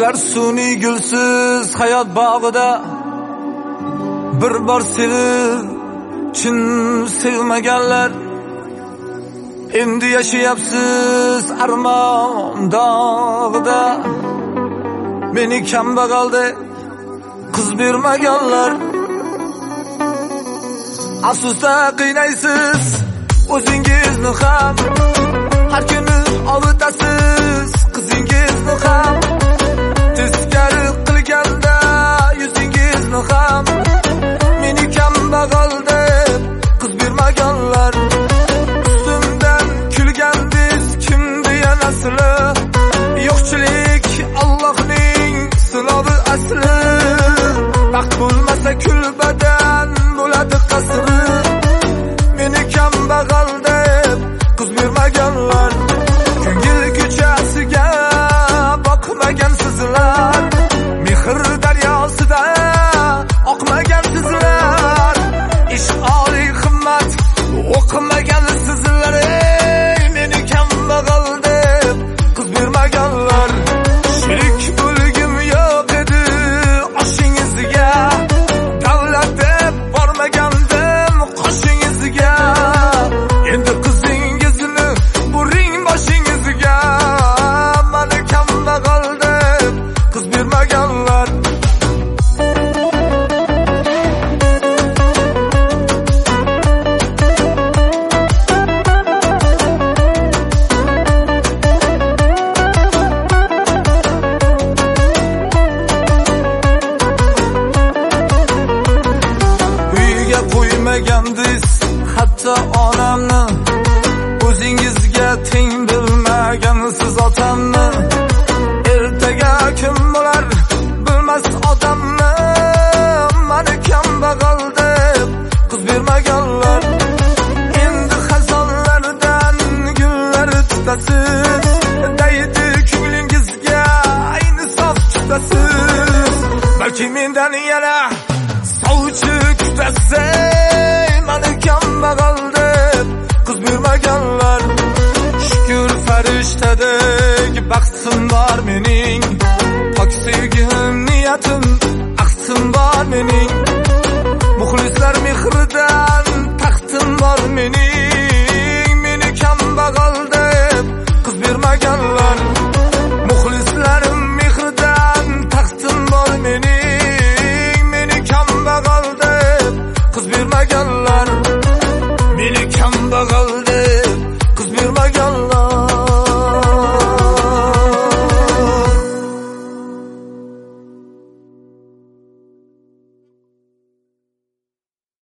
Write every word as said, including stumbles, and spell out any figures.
Ular suniy gulsiz hayot bog'ida bir bor sevib chin sevmaganlar. Endi yashayapsiz armon dog'ida. Meni kambag'alda qiz bermaganlar. Afsusda qiynaysiz o'zingizni ham, har kuni ovutasiz qizingizni ham. Teskari qilganda yuzingizni ham, meni kambag'al deb qiz bermaganlar. Ustimdan kulgandiz kim deyanasili, yo'qchilik Allohning sinovi asli. Baxt bo'lmasa kulbadan bo'ladi qasri. Meni kambag'al deb qiz bermaganlar. Ko'ngil ko'chasiga boqmagan sizlar, mehr daryosida oqmagan sizlar, ishq oliy himmat o'qimagan sizlar. Ey meni kambag'al deb qiz bermaganlar. Sherik bo'lgim yo'q edi oshingizga, davlat deb bormagandim qoshingizga. Endi qizingizni buring boshingizga. Meni kambag'al deb qiz bermaganlar. Uyga qo'ymagandiz hatto onamni, o'zingizga teng bilmagansiz otamni. Ertaga kim bo'lar bilmas odamni. Meni kambag'al deb qiz bermaganlar. Endi xazonlardan gullar tutasiz, daydi ko'nglingizga ayni sof tutasiz. Balki mendan yana sovchi kutasiz. Meni kambag'al deb qiz bermaganlar. Shukr farishtadek baxtim bor mening, pok sevgim niyatim ahtim bor mening. Muxlislar mehridan taxtim bor mening.